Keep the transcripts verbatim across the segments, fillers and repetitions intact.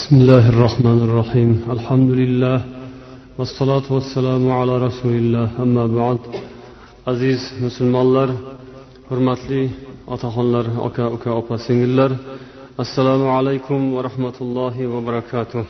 بسم الله الرحمن الرحيم الحمد لله والصلاة والسلام على رسول الله أما بعد aziz musulmonlar, hurmatli otaxonlar, aka uka opa singillar, assalomu alaykum va rahmatullohi va barakatuh.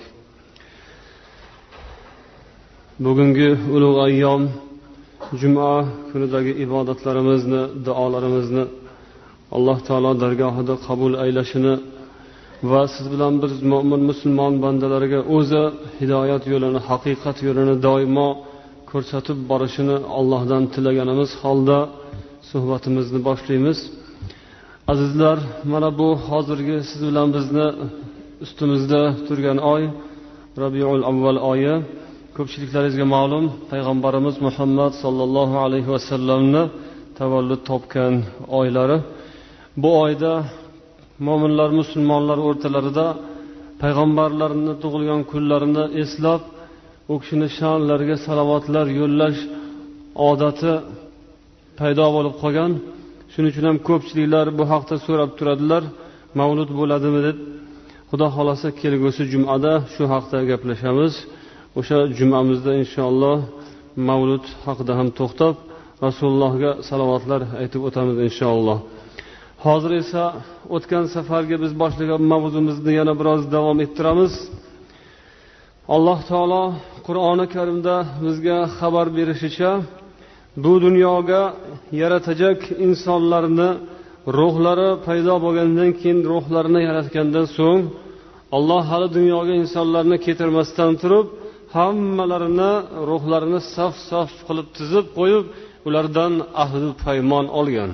Bugungi ulug' ayyom juma kunidagi ibodatlarimizni, duolarimizni Alloh taolo dargohida qabul aylashini va siz bilan biz mo'min musulmon bandalarga o'zi hidoyat yo'lini, haqiqat yo'lini doimo ko'rsatib borishini Allohdan tilaganimiz holda suhbatimizni boshlaymiz. Azizlar, mana bu hozirgi siz bilan bizni ustimizda turgan oy Rabiul Avval oyi. Ko'pchiliklaringizga ma'lum, payg'ambarimiz Muhammad sallallohu alayhi vasallamni tavallud topgan oylari. Bu oyda mo'minlar, musulmonlar o'rtalarida payg'ambarlarning tug'ilgan kunlarini eslab, u kishini sha'nlariga salovatlar yo'llash odati paydo bo'lib qolgan. Shuning uchun ham ko'pchiliklar bu haqda so'rab turadilar, mavlud bo'ladimi deb. Xudo xolasa kelgusi jumada shu haqda gaplashamiz. O'sha jumamizda inshaalloh mavlud haqida ham to'xtab, Rasulullohga salovatlar aytib o'tamiz inshaalloh. Hozir esa o'tgan safarga biz boshlagan mavzumizni yana biroz davom ettiramiz. Alloh taolo Qur'oni Karimda bizga xabar berishicha, bu dunyoga yaratajak insonlarni ruhlari paydo bo'lgandan keyin, ruhlarini yaratgandan so'ng, Alloh hali dunyoga insonlarni keltirmasdan turib, hammalarini ruhlarini saf-saf qilib tizib qo'yib, ulardan ahd paymon olgan.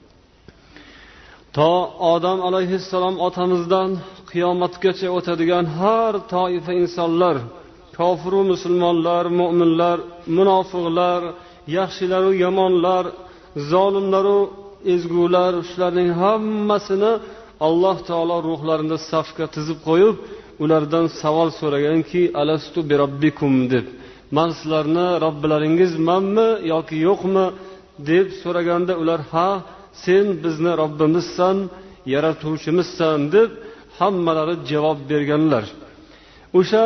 To Odam alayhissalom otamizdan qiyomatgacha o'tadigan har toifa insonlar, kofir va musulmonlar, mu'minlar, munofiqlar, yaxshilar va yomonlar, zolimlar va ezgular, shularning hammasini Alloh taolo ruhlarini safga tizib qo'yib, ulardan savol so'raganki, alastu bi robbikum deb. Men sizlarni Robbilaringizmanmi yoki yo'qmi deb so'raganda ular ha, sen bizni Robbimizsan, yaratuvchimizsan deb hammalari javob berganlar. O'sha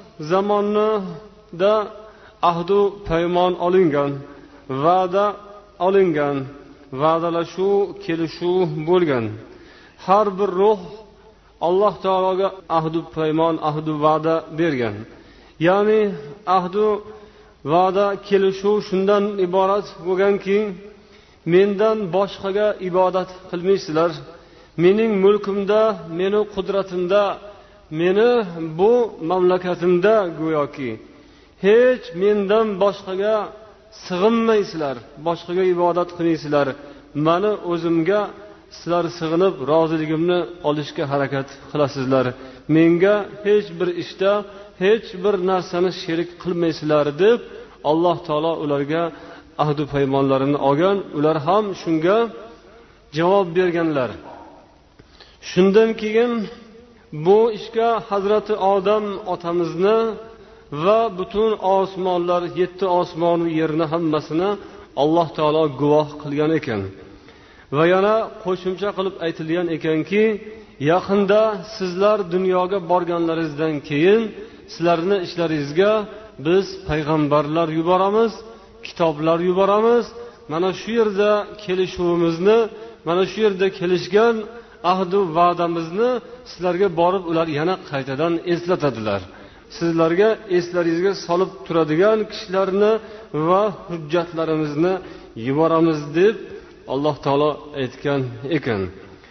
zamonda ahdu paymon olingan, va'da olingan, va'dalashuv, kelishuv bo'lgan. Har bir ruh Alloh taologa ahdu paymon, ahdu va'da bergan. Ya'ni ahdu va'da, kelishuv shundan iborat bo'lganki, mendan boshqaga ibodat qilmaysizlar. Mening mulkimda, meni qudratimda, meni bu mamlakatimda go'yoki hech mendan boshqaga sig'inmaysizlar, boshqaga ibodat qilmaysizlar. Meni o'zimga sizlar sig'inib roziligimni olishga harakat qilasizlar. Menga hech bir ishda, hech bir narsani sherik qilmaysizlar deb Alloh taolo ularga ahdu paymonlarini olgan. Ular ham shunga javob berganlar. Shundan keyin bu ishga Hazrati Odam otamizni va butun osmonlar, yetti osmon va yerni hammasini Alloh taolo guvoh qilgan ekan. Va yana qo'shimcha qilib aytilgan ekanki, yaqinda sizlar dunyoga borganlaringizdan keyin sizlarni ishlaringizga biz payg'ambarlar yuboramiz, kitoblar yuboramiz. Mana shu yerda kelishuvimizni, mana shu yerda kelishgan ahdu va'damizni sizlarga borib ular yana qaytadan eslatadilar. Sizlarga eslaringizga solib turadigan kishilarni va hujjatlarimizni yuboramiz deb Alloh taolo aytgan ekan.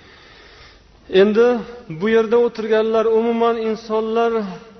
Endi bu yerda o'tirganlar umuman insonlar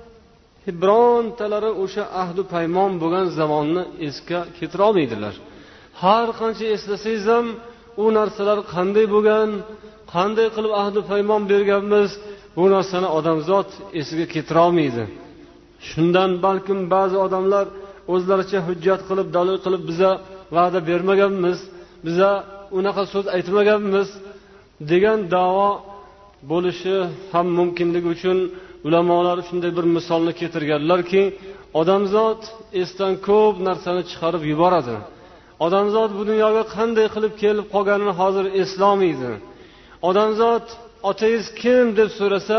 birontalari o'sha ahdu paymon bo'lgan zamonni esga keltira olmaydilar. Har qancha eslasangiz ham u narsalar qanday bo'lgan, qanday qilib ahdu paymon berganmiz, bu narsani odamzod esiga keltira olmaydi. Shundan balkim ba'zi odamlar o'zlaricha hujjat qilib, dalil qilib biza va'da bermaganmiz, biza unaqa so'z aytmaganmiz degan da'vo bo'lishi ham mumkinligi uchun ulamolar shunday bir misolni keltirganlarki, odamzod esdan ko'p narsani chiqarib yuboradi. Odamzod bu dunyoga qanday qilib kelib qolganini hozir eslolmaydi. Odamzod otangiz kim deb so'rasa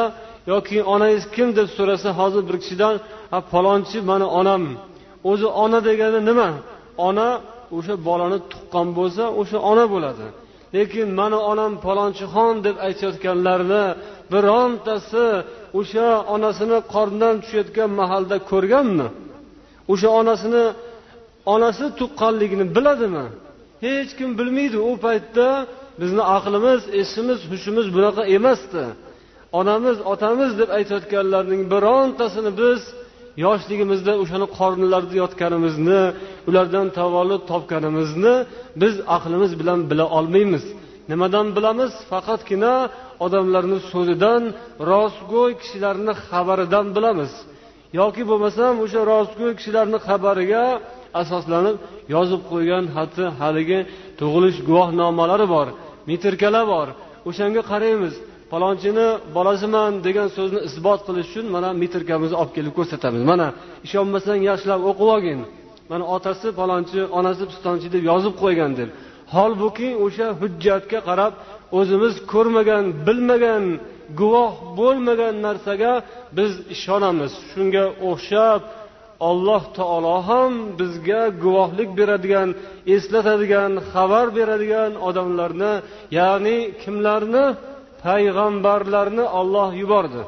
yoki onangiz kim deb so'rasa, hozir bir kishidan, ha palonchi mani onam. O'zi ona degani nima? Ona o'sha bolani tuqqan bo'lsa, o'sha ona bo'ladi. Lekin mani onam palonchixon deb aytayotganlarni birontasi o'sha onasini qornidan tushayotgan mahalda ko'rganmi? O'sha onasini onasi tuqqanligini biladimi? Hech kim bilmaydi. U paytda bizni aqlimiz, esimiz, hushimiz bunaqa emasdi. Onamiz, otamiz deb aytayotganlarning birontasini biz yoshligimizda o'shani qornlarida yotganimizni, ulardan tavallud topganimizni biz aqlimiz bilan bila olmaymiz. Nimadan bilamiz? Faqatgina odamlarning so'zidan, rostgo'y kishilarning xabaridan bilamiz. Yoki bo'lmasam o'sha rostgo'y kishilarning xabariga asoslanib yozib qo'ygan hatto haligi tug'ilish guvohnomalari bor, metrkalar bor. O'shanga qaraymiz. Palonchini bolasiman degan so'zni isbot qilish uchun mana metrkamizni olib kelib ko'rsatamiz. Mana ishonmasang yaxshilab o'qib olgin. Mana otasi palonchi, onasi pistonchi deb yozib qo'ygan deb. Holbuki o'sha hujjatga qarab o'zimiz ko'rmagan, bilmagan, guvoh bo'lmagan narsaga biz ishonamiz. Shunga o'xshab Alloh taolo ham bizga guvohlik beradigan, eslatadigan, xabar beradigan odamlarni, ya'ni kimlarni? Payg'ambarlarni Alloh yubordi.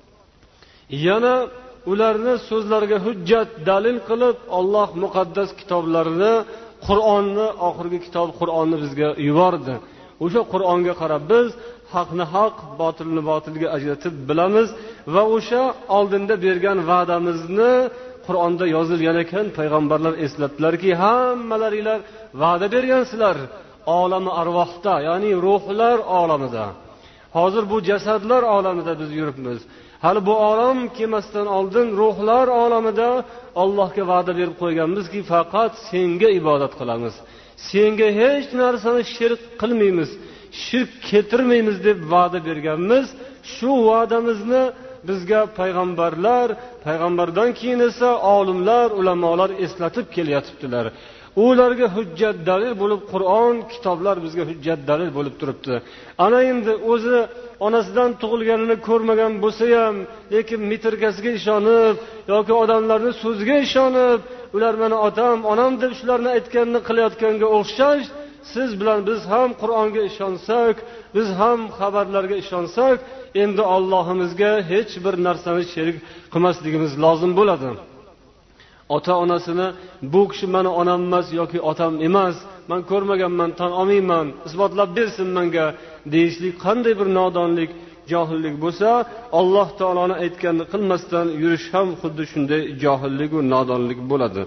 Yana ularni so'zlariga hujjat dalil qilib Alloh muqaddas kitoblarini, Qur'onni, oxirgi kitob Qur'onni bizga yubordi. O'sha Qur'onga qarab biz haqni haq, botilni botilga ajratib bilamiz va o'sha oldinda bergan va'damizni Qur'onda yozilgan ekan, payg'ambarlar eslatdilarki, hammalaringlar va'da bergansizlar olami arvohda, ya'ni ruhlar olamida. Hozir bu jasadlar olamida biz yuribmiz. Hali bu olam kelmasdan oldin ruhlar olamida Allohga va'da berib qo'yganmizki, faqat senga ibodat qilamiz. Senga hech narsani shirk qilmaymiz, shirk keltirmaymiz deb va'da berganmiz. Shu va'damizni bizga payg'ambarlar, payg'ambardan keyin esa olimlar, ulamolar eslatib kelyaptilar. Ularga hujjat dalil bo'lib Qur'on, kitoblar bizga hujjat dalil bo'lib turibdi. Ana endi o'zi onasidan tug'ilganini ko'rmagan bo'lsa ham, lekin metrkasiga ishonib yoki odamlarning so'ziga ishonib, ular meni otam, onam deb shularni aytganini qilayotganga o'xshash, siz bilan biz ham Qur'onga ishonsak, biz ham xabarlarga ishonsak, endi Allohimizga hech bir narsani sherik qilmasligimiz lozim bo'ladi. Ota-onasini bu kishi meni onam emas yoki otam emas, men ko'rmaganman, tan olmayman, isbotlab bersin menga deyishlik qanday bir nodonlik, johillik bo'lsa, Alloh taoloning aytganini qilmasdan yurish ham xuddi shunday johillik va nodonlik bo'ladi.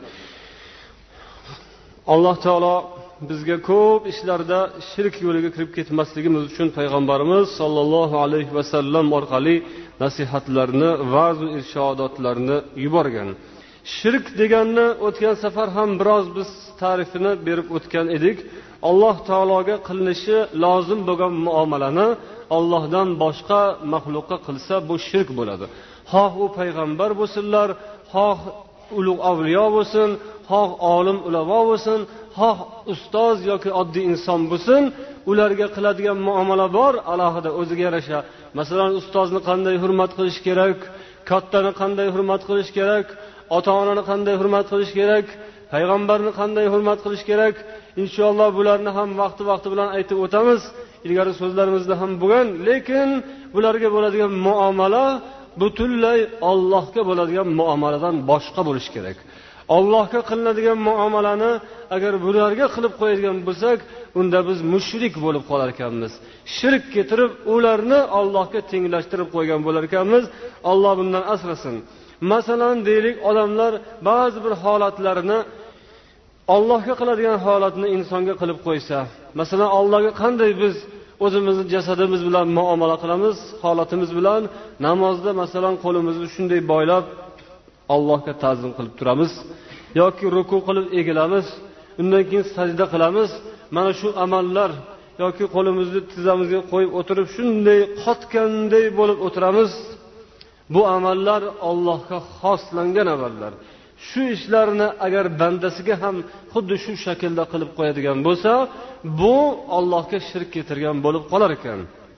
Alloh taolo bizga ko'p ishlarda shirk yo'liga kirib ketmasligimiz uchun payg'ambarimiz sollallohu alayhi vasallam orqali nasihatlarni, va'z va irshodotlarni yuborgan. Shirk deganni o'tgan safar ham biroz biz ta'rifini berib o'tgan edik. Alloh taologa qilinishi lozim bo'lgan muomalani Allohdan boshqa maxluqqa qilsa bu shirk bo'ladi. Xoh u payg'ambar bo'lsinlar, xoh ulug' avliyo bo'lsin, xoh olim ulamo bo'lsin, xoh ustoz yoki oddiy inson bo'lsin, ularga qiladigan muomala bor alohida o'ziga yarasha. Masalan, ustozni qanday hurmat qilish kerak, kattani qanday hurmat qilish kerak, ota-onani qanday hurmat qilish kerak, payg'ambarni qanday hurmat qilish kerak. Inshaalloh bularni ham vaqti-vaqti bilan aytib o'tamiz. Ilgari so'zlarimizda ham bo'lgan, lekin bularga bo'ladigan muomala butunlay Allohga bo'ladigan muomaladan boshqa bo'lishi kerak. Allohga qilinadigan muomalani agar bularga qilib qo'yadigan bo'lsak, unda biz mushrik bo'lib qolar ekanmiz. Shirk keltirib, ularni Allohga tenglashtirib qo'ygan bo'lar ekanmiz. Alloh bundan asrasin. Masalan, deylik, odamlar ba'zi bir holatlarini Allohga qiladigan holatni insonga qilib qo'ysa, masalan, Allohga qanday biz o'zimizni jasadimiz bilan muomala qilamiz, holatimiz bilan namozda masalan qo'limizni shunday boylab Allohga ta'zim qilib turamiz yoki ruku qilib egilamiz, undan keyin sajda qilamiz. Mana shu amallar yoki qo'limizni tizzamizga qo'yib o'tirib shunday qotganday bo'lib o'tiramiz. Bu amallar Allohga xoslangan amallar. Shu ishlarni agar bandasiga ham xuddi shu shaklda qilib qo'yadigan bo'lsa, bu Allohga shirk keltirgan bo'lib qolar ekan.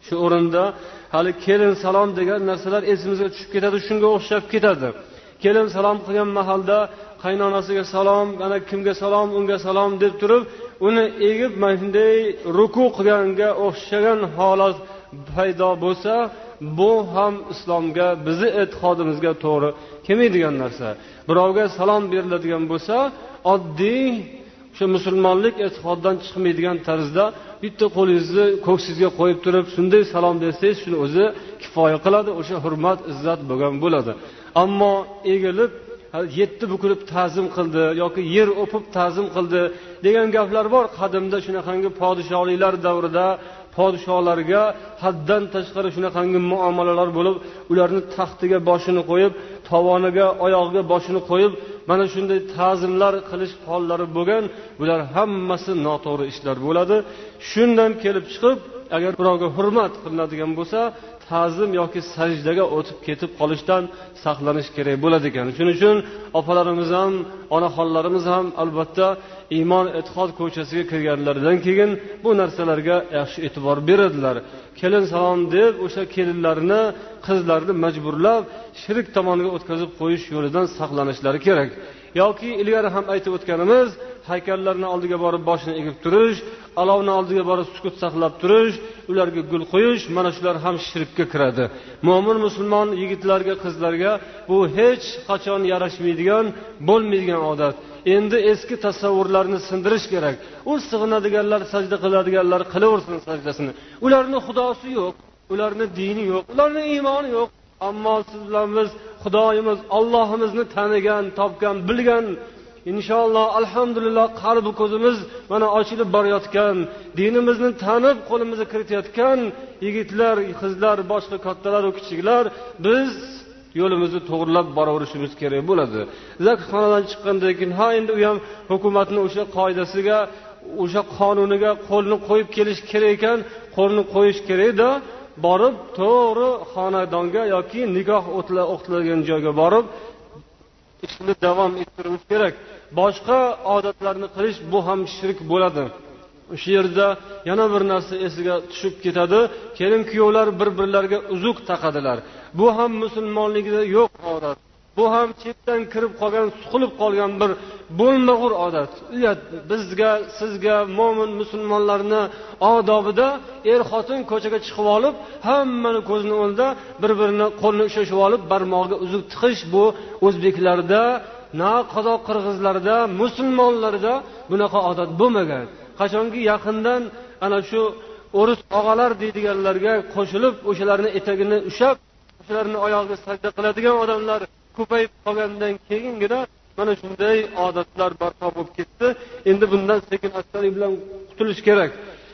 Shu o'rinda hali kelin salom degan narsalar esimizga tushib ketadi, shunga o'xshab ketadi. Kelin salom qilgan mahalda qaynonasiga salom, ana kimga salom, unga salom deb turib, uni egib mana shunday ruku qilganga o'xshagan holat paydo bo'lsa, bu ham islomga, bizi e'tiqodimizga to'g'ri kelmaydigan narsa. Birovga salom beriladigan bo'lsa, oddiy o'sha musulmonlik e'tiqoddan chiqmaydigan tarzda bitta qo'lingizni ko'ksingizga qo'yib turib, shunday salom bersangiz, shuni o'zi kifoya qiladi, o'sha hurmat, izzat bo'lgan bo'ladi. Ammo egilib yetti bukilib ta'zim qildi yoki yer o'pib ta'zim qildi degan gaplar bor. Qadimda shunaqangi podshohliklar davrida podshohlarga haddan tashqari shunaqangi muomalalar bo'lib, ularni taxtiga boshini qo'yib, tovoniga, oyog'iga boshini qo'yib, mana shunday ta'zimlar qilish hollari bo'lgan. Bular hammasi noto'g'ri ishlar bo'ladi. Shundan kelib chiqib, agar birovga hurmat qilinadigan bo'lsa, ta'zim yoki sajdaga o'tib ketib qolishdan saqlanish kerak bo'ladi ekan. Shuning uchun opalarimiz ham, onaxonlarimiz ham albatta iymon e'tiqod ko'chasiga kirganlaridan keyin bu narsalarga yaxshi e'tibor beradilar. Kelin salom deb o'sha kelinlarni, qizlarni majburlab shirk tomoniga o'tkazib qo'yish yo'lidan saqlanishlari kerak. Yoki ilgari ham aytib o'tganimiz, haykallarning oldiga borib boshini egib turish, alovning oldiga borib sukut saqlab turish, ularga gul qo'yish, mana shular ham shirkka kiradi. Mo'min musulmon yigitlarga, qizlarga bu hech qachon yarashmaydigan, bo'lmaydigan odat. Endi eski tasavvurlarni sindirish kerak. U sig'inadiganlar, sajda qiladiganlar qilaversin sajdasini. Ularning xudosi yo'q, ularning dini yo'q, ularning iymoni yo'q. Ammo siz bilan biz Xudoyimiz, Allohimizni tanigan, topgan, bilgan, inshaalloh alhamdulillah qalbi ko'zimiz mana ochilib borayotgan, dinimizni tanib qo'limizga kiritayotgan yigitlar, qizlar, boshqa kattalar va kichiklar, biz yo'limizni to'g'rilab boraverishimiz kerak bo'ladi. Zakxonadan chiqqandan keyin ha endi u ham hukumatning o'sha qoidasiga, o'sha qonuniga qo'lni qo'yib kelish kerak ekan, qo'lni qo'yish kerak-da, borib to'g'ri xonadonga yoki nikoh o'qiladigan joyga borib ishni davom ettirishimiz kerak. Boshqa odatlarni qilish bu ham shirk bo'ladi. O'sha yerda yana bir narsa esiga tushib ketadi. Kelin kuyovlar bir-birlariga uzuk taqadilar. Bu ham musulmonligida yo'q odat. Bu ham chetdan kirib qolgan, suqilib qolgan bir bo'lmag'ur odat. Uyat bizga, sizga, mo'min musulmonlarning odobida er xotin ko'chaga chiqib olib, hammani ko'zini o'ngida bir-birini qo'lini ushlashib olib, barmog'iga uzuk tiqish, bu o'zbeklarda, na qozoq qirg'izlarda, musulmonlarda bunaqa odat bo'lmagan. Qachonki yaqindan ana shu o'ris og'alar deydiganlarga qo'shilib, o'shalarning etagini ushab, o'shalarning oyog'iga sajda qiladigan odamlar ko'payib qolgandan keyingina mana shunday odatlar barpo bo'lib ketdi. Endi bundan sekin astalik bilan qutulish kerak.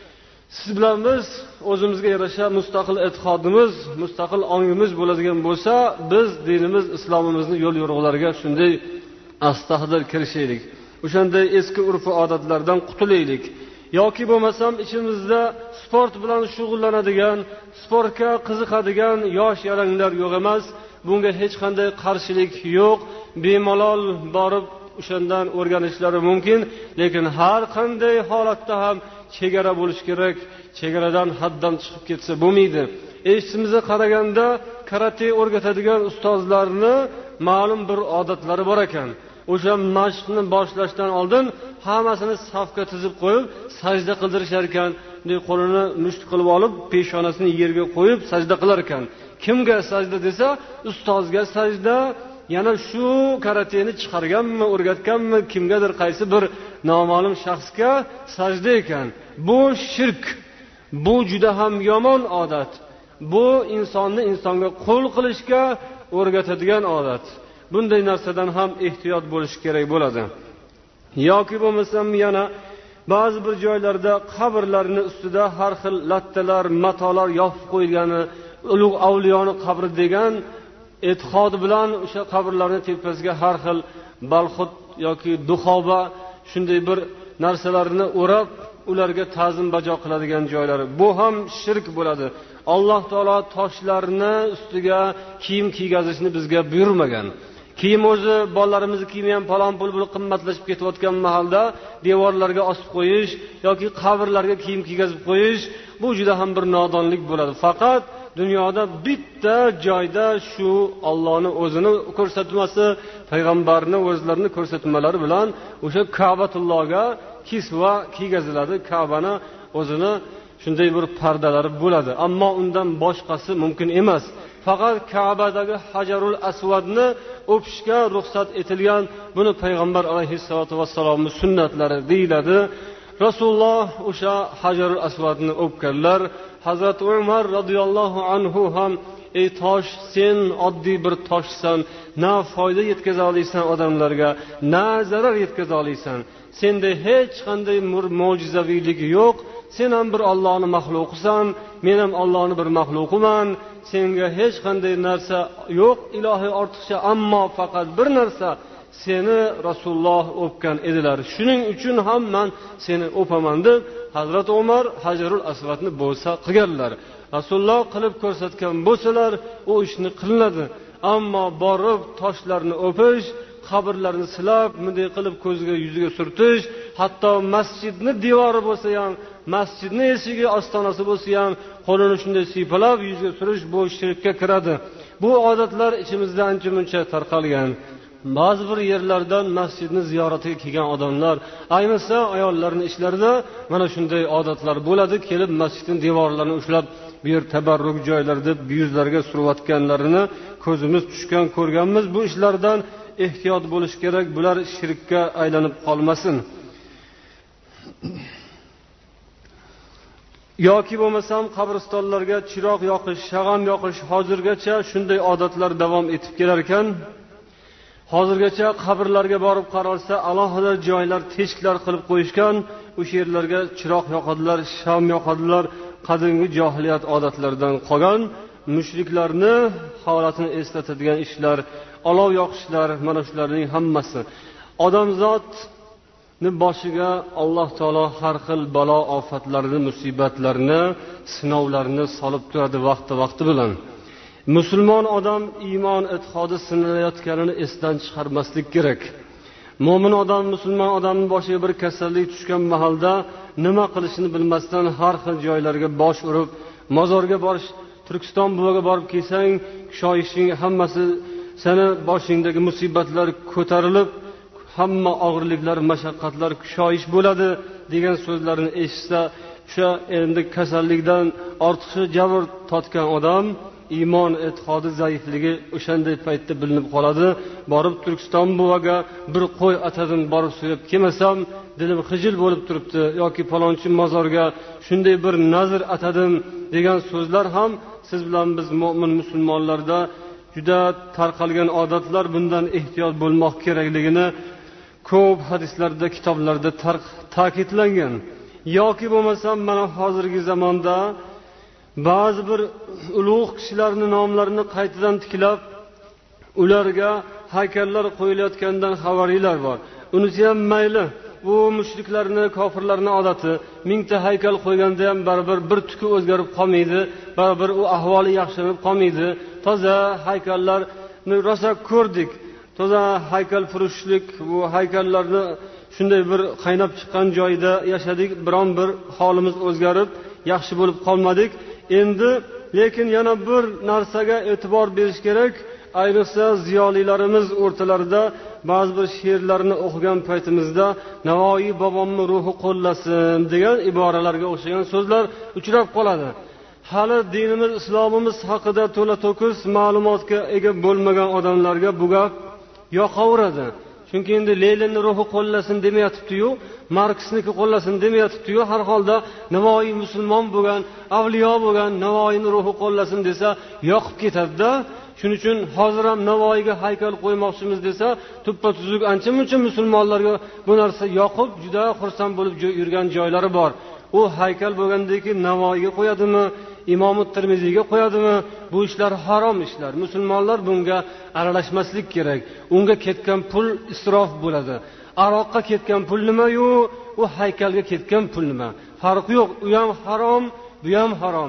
Siz bilan biz o'zimizga yarasha mustaqil e'tiqodimiz, mustaqil ongimiz bo'ladigan bo'lsa, biz dinimiz, islomimizni yo'l yo'riqlariga shunday astahdir kirishaylik. O'shanday eski urf va odatlardan qutulaylik. Yoki bo'lmasam ichimizda sport bilan shug'ullanadigan, sportga qiziqadigan yosh yalanglar yo'q emas. Bunga hech qanday qarshilik yo'q. Bemalol borib o'shandan o'rganishlari mumkin, lekin har qanday holatda ham chegara bo'lish kerak. Chegaradan haddan chiqib ketsa bo'lmaydi. Eshitishimizga qaraganda karate o'rgatadigan ustozlarni ma'lum bir odatlari bor ekan. O'sha mashqni boshlashdan oldin hammasini safga tizib qo'yib, sajda qildirishar ekan. Bunday qo'lini musht qilib olib, peshonasini yerga qo'yib sajda qilar ekan. Kimga sajda desa, ustozga sajda. Yana shu karateni chiqarganmi, o'rgatganmi, kimgadir qaysi bir noma'lum shaxsga sajda ekan. Bu shirk. Bu juda ham yomon odat. Bu insonni insonga qul qilishga o'rgatadigan odat. Bunday narsadan ham ehtiyot bo'lish kerak bo'ladi. Yoki bo'lmasam yana ba'zi bir joylarda qabrlarning ustida har xil lattalar, matolar yopib qo'yilgani, ulug' avliyoni qabri degan e'tiqod bilan o'sha qabrlarning tepasiga har xil balxut yoki duxoba shunday bir narsalarni o'rab, ularga ta'zim bajo qiladigan joylari. Bu ham shirk bo'ladi. Alloh taolo toshlarni ustiga kiyim kiygazishni bizga buyurmagan. Kiyim o'zi bolalarimizni kiyimi ham falon pul pul qimmatlashib ketayotgan mahalda devorlarga osib qo'yish yoki qabrlarga kiyim kiygazib qo'yish bu juda ham bir nodonlik bo'ladi. Faqat dunyoda bitta joyda shu Allohning o'zini ko'rsatmasi, payg'ambarni o'zlarini ko'rsatmalari bilan o'sha Ka'batullohga kisva kiygaziladi. Ka'bani o'zini shunday bir pardalari bo'ladi, ammo undan boshqasi mumkin emas. Faqat Ka'badagi Hajarul Aswadni o'pishga ruxsat etilgan. Buni payg'ambar alayhissalatu vassalomning sunnatlari deyiladi. Rasululloh o'sha Hajarul Aswadni o'pganlar. Hazrat Umar radhiyallohu anhu ham ey tosh, sen oddiy bir toshsan, na foyda yetkaza olmaysan odamlarga, na zarar yetkaza olmaysan. Senda hech qanday mo'jizaviylik yo'q. Sen ham bir Allohning maxluqisan, men ham Allohning bir maxluqiman. Senga hech qanday narsa yo'q, ilohiy ortiqcha, ammo faqat bir narsa, seni Rasululloh o'pgan edilar. Shuning uchun ham men seni o'paman deb Hazrat Umar Hajarul Aswadni bo'lsa qilganlar. Rasululloh qilib ko'rsatgan bo'lsalar, u ishni qilinadi. Ammo borib toshlarni o'pish, qabrlarni silab, bunday qilib ko'ziga yuziga surtish, hatto masjidni devori bo'lsa ham, masjidni eshigi ostonasi bo'lsa ham qo'lini shunday siypalab yuziga surish bu shirkka kiradi. Bu odatlar ichimizda ancha-muncha tarqalgan. Ba'zi bir yerlardan masjidni ziyoratiga kelgan odamlar, ayniqsa ayollarning ishlarida mana shunday odatlar bo'ladi. Kelib masjidning devorlarini ushlab, bu yer tabarruk joylar deb yuzlariga surayotganlarini ko'zimiz tushgan, ko'rganmiz. Bu ishlardan ehtiyot bo'lish kerak. Bular shirkka aylanib qolmasin. Yoki bo'lmasam qabristonlarga chiroq yoqish, shag'am yoqish hozirgacha shunday odatlar davom etib kelar ekan. Hozirgacha qabrlarga borib qaralsa, alohida joylar, teshiklar qilib qo'yishgan. O'sha yerlarga chiroq yoqadilar, sham yoqadilar. Qadimgi johiliyat odatlaridan qolgan mushriklarni holatini eslatadigan ishlar, olov yoqishlar, mana shularning hammasi odamzodni boshiga Alloh taolo har xil balo ofatlarni, musibatlarni, sinovlarni solib turadi vaqti-vaqti bilan. Musulmon odam iymon e'tiqodi sinalayotganini esdan chiqarmaslik kerak. Mo'min odam, musulmon odamning boshiga bir kasallik tushgan mahalda nima qilishini bilmasdan har xil joylarga bosh urib, mozorga borish, Turkiston buvaga borib kelsang, shoyishing hammasi seni boshingdagi musibatlar ko'tarilib, hamma og'irliklar, mashaqqatlar kushoyish bo'ladi degan so'zlarni eshitsa, o'sha endi kasallikdan ortiqcha jabr totgan odam iymon e'tiqodi zaifligi o'shanday paytda bilinib qoladi. Borib Turkiston buvaga bir qo'y atadim, borib so'yib kelmasam dilim xijil bo'lib turibdi, yoki falonchi mozorga shunday bir nazr atadim degan so'zlar ham siz bilan biz mo'min musulmonlarda juda tarqalgan odatlar. Bundan ehtiyot bo'lmoq kerakligini ko'p hadislarda, kitoblarda ta'kidlangan. Yoki bo'lmasam mana hozirgi zamonda ba'zi bir ulug' kishilarning nomlarini qaytadan tiklab, ularga haykallar qo'yilayotgandan xabarlar bor. Unisi ham mayli, bu mushriklarning, kofirlarning odati. Mingta haykal qo'yganda ham baribir bir tuki o'zgarib qolmaydi, baribir u ahvoli yaxshilanib qolmaydi. Toza haykallarni rosa ko'rdik. Toza haykal furushlik, bu haykallarni shunday bir qaynab chiqqan joyda yashadik, biron bir holimiz o'zgarib, yaxshi bo'lib qolmadik. Endi lekin yana bir narsaga e'tibor berish kerak. Ayniqsa ziyolilarimiz o'rtalarida ba'zi bir she'rlarni o'qigan paytimizda Navoiy bobomning ruhi qo'llasin degan iboralarga o'xshagan so'zlar uchrab qoladi. Hali dinimiz, islomimiz haqida to'la to'kis ma'lumotga ega bo'lmagan odamlarga bu gap yoqaveradi. Chunki endi Leninni ruhi qo'llasin demayatibdi-yu, Marksniki qo'llasin demayatibdi-yu, har holda Navoiy musulmon bo'lgan, avliyo bo'lgan, Navoiyning ruhi qo'llasin desa yoqib ketadi-da. Shuning uchun hozir ham Navoiyga haykal qo'ymoqchimiz desa, tuppa tuzuk ancha-muncha musulmonlarga bu narsa yoqib, juda xursand bo'lib yurgan joylari bor. U haykal bo'lgandan keyin Navoiyga qo'yadimi, Imom Tirmiziyga qo'yadimi? Bu ishlar harom ishlar. Musulmonlar bunga aralashmaslik kerak. Unga ketgan pul isrof bo'ladi. Aroqqa ketgan pul nima-yu, u haykalga ketgan pul nima? Farqi yo'q. U ham harom, bu ham harom.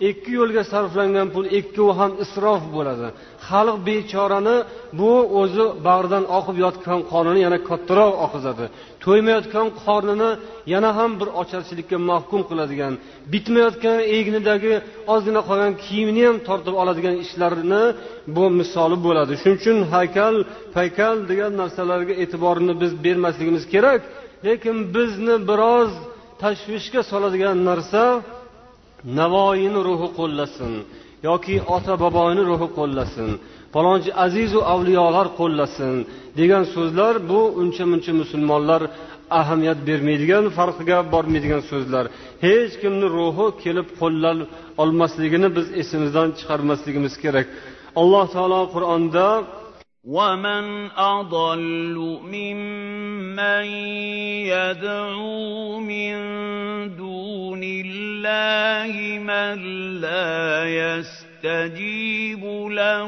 ikki yo'lga sarflangan pul ikkovi ham isrof bo'ladi. Xalq bechorani bu o'zi bag'ridan oqib yotgan qonini yana kattaroq oqizadi. To'ymayotgan qornini yana ham bir ocharchilikka mahkum qiladigan, bitmayotgan egnidagi ozgina qolgan kiyimini ham tortib oladigan ishlarni bu misoli bo'ladi. Shuning uchun haykal, paykal degan narsalarga e'tiborni biz bermasligimiz kerak. Lekin bizni biroz tashvishga soladigan narsa Navoiyni ruhi qo'llasin yoki ota boboyni ruhi qo'llasin, falonchi azizu avliyolar qo'llasin degan so'zlar bu uncha-muncha musulmonlar ahamiyat bermaydigan, farqiga bormaydigan so'zlar. Hech kimni ruhi kelib qo'llal olmasligini biz esimizdan chiqarmasligimiz kerak. Alloh taolo Qur'onda وَمَنْ أَضَلُّ مِمَّنْ يَدْعُو مِنْ دُونِ اللَّهِ مَنْ لَا يَسْتَجِيبُ لَهُ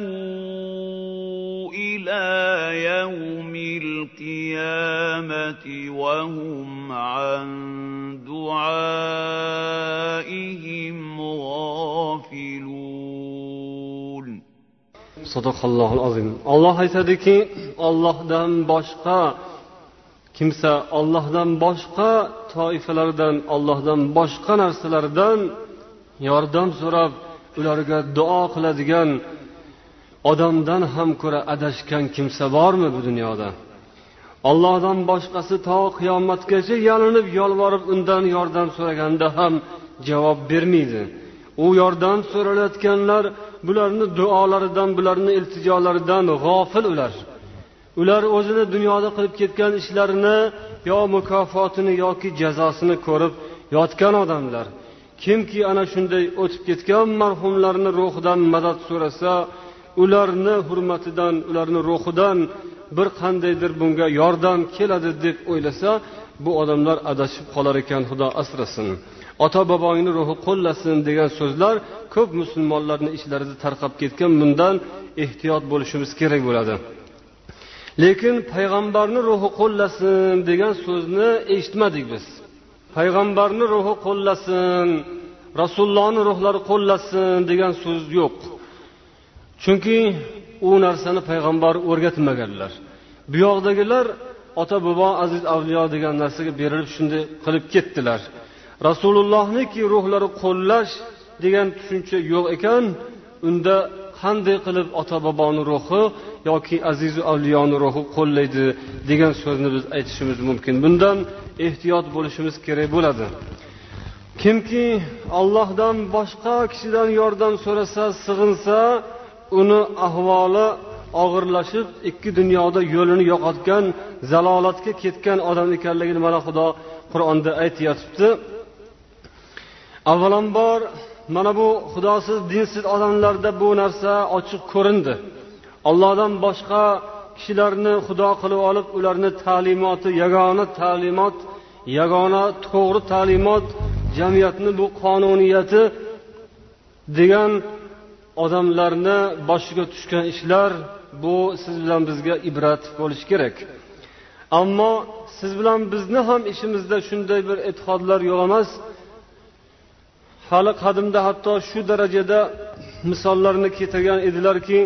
إِلَى يَوْمِ الْقِيَامَةِ وَهُمْ عَنْ دُعَائِهِمْ غَافِلُونَ. Sadaqallohul azim. Alloh aytadiki, Allohdan boshqa kimsa, Allohdan boshqa toifalardan, Allohdan boshqa narsalardan yordam so'rab, ularga duo qiladigan odamdan ham ko'ra adashgan kimsa bormi bu dunyoda? Allohdan boshqasi to qiyomatgacha yalinib, yolvorib undan yordam so'raganda ham javob bermaydi. U yordam so'ralayotganlar bularni duolaridan, bularni iltijolaridan g'ofil ular. Ular o'zini dunyoda qilib ketgan ishlarini yo mukofotini yoki jazosini ko'rib yotgan odamlar. Kimki ana shunday o'tib ketgan marhumlarni ruhidan madad so'rasa, ularni hurmatidan, ularni ruhidan bir qandaydir bunga yordam keladi deb o'ylasa, bu odamlar adashib qolar ekan, Xudo asrasin. Ota boboyni ruhi qo'llasin degan so'zlar ko'p musulmonlarning ishlarida tarqab ketgan. Bundan ehtiyot bo'lishimiz kerak bo'ladi. Lekin payg'ambarni ruhi qo'llasin degan so'zni eshitmadik biz. Payg'ambarni ruhi qo'llasin, Rasulullohning ruhlari qo'llasin degan so'z yo'q. Chunki u narsani payg'ambar o'rgatmaganlar. Bu yoqdagilar ota bobo, aziz avliyo degan narsaga berilib shunday qilib ketdilar. Rasulullahning ruhlari qo'llash degan tushuncha yo'q ekan. Unda qanday qilib ota boboni ruhi yoki azizu avliyoni ruhi qo'llaydi degan so'zni biz aytishimiz mumkin. Bundan ehtiyot bo'lishimiz kerak bo'ladi. Kimki Allohdan boshqa kishidan yordam so'rasa, sig'insa, uni ahvoli og'irlashib, ikki dunyoda yo'lini yo'qotgan, zalolatga ketgan odam ekanligini mana Xudo Qur'onda aytayotibdi. Avvalambor mana bu xudosiz, dinsiz odamlarda bu narsa ochiq ko'rindi. Allohdan boshqa kishilarni xudo qilib olib, ularni ta'limoti yagona ta'limot, yagona to'g'ri ta'limot, jamiyatni bu qonuniyati degan odamlarni boshiga tushgan ishlar, bu siz bilan bizga ibrat bo'lishi kerak. Ammo siz bilan bizni ham ishimizda shunday bir e'tiqodlar yo'q emas. Hali qadimda hatto shu darajada misollarni keltirgan edilarki,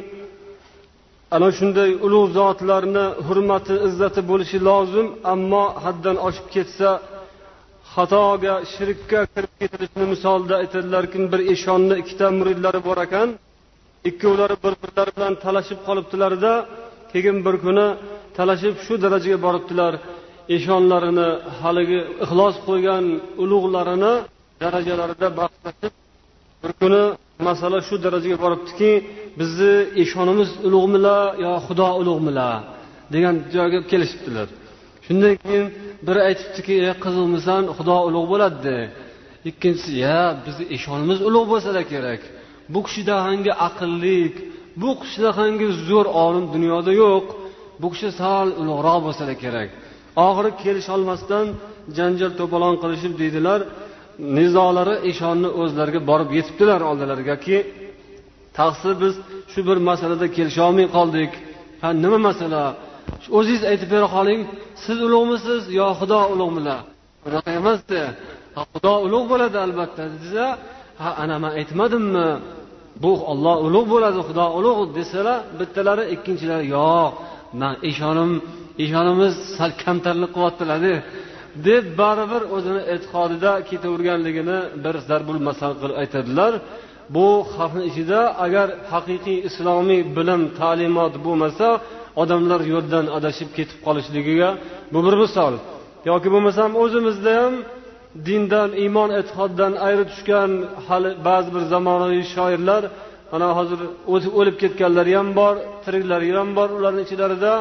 ana shunday ulug' zotlarni hurmati, izzati bo'lishi lozim, ammo haddan oshib ketsa xatoga, shirkka kirib ketilishini misolda aytadilarki, bir eshonni ikkita muridlari bor ekan, ikkovlari bir-birlari bilan talashib qolibdilar-da, keyin bir kuni talashib shu darajaga boribdilar, eshonlarini, haligi ixlos qo'ygan ulug'larini darajalarida bahslashib, bir kuni masala shu darajaga boribdiki, bizni eshonimiz ulug'milar yo Xudo ulug'milar degan joyga kelishibdilar. Shundan keyin biri aytibdiki, "Ey qizimisan, Xudo ulug' bo'ladi." Ikkinchisi, "Ya, bizni eshonimiz ulug' bo'lsa kerak. Bu kishida hangi aqllik, bu kishida hangi zo'r olim dunyoda yo'q. Bu kishi sal ulug'roq bo'lsa kerak." Oxiri kelisha olmasdan janjal to'polon qilishib deydilar. Nizolari eshonni o'zlariga borib yetibdilar oldilariga-ki, taqsir biz shu bir masalada kelisha olmay qoldik. Ha, nima masala? O'zingiz aytib bera qoling, siz ulug'misiz yo Xudo ulug'milar? Bunaqa emas-da. Xudo ulug' bo'ladi albatta, desa, ha ana men aytmadimmi bu Alloh ulug' bo'ladi, Xudo ulug' desalar, bittalari, ikkinchilari yo'q, men ishonim, ishonimiz sal kamtarlik qilyaptilar-da deb baribir o'zini e'tiqodida ketaverganligini bir zarbul masal qilib aytadilar. Bu xalqning ichida agar haqiqiy islomiy bilim, ta'limot bo'lmasa, odamlar yo'ldan adashib ketib qolishligiga bu bir misol. yoki bo'lmasam o'zimizda ham dindan, iymon, e'tiqoddan ayri tushgan hali ba'zi bir zamonaviy shoirlar, ana hozir o'lib ketganlari ham bor, tiriklari ham bor. Ularning ichlarida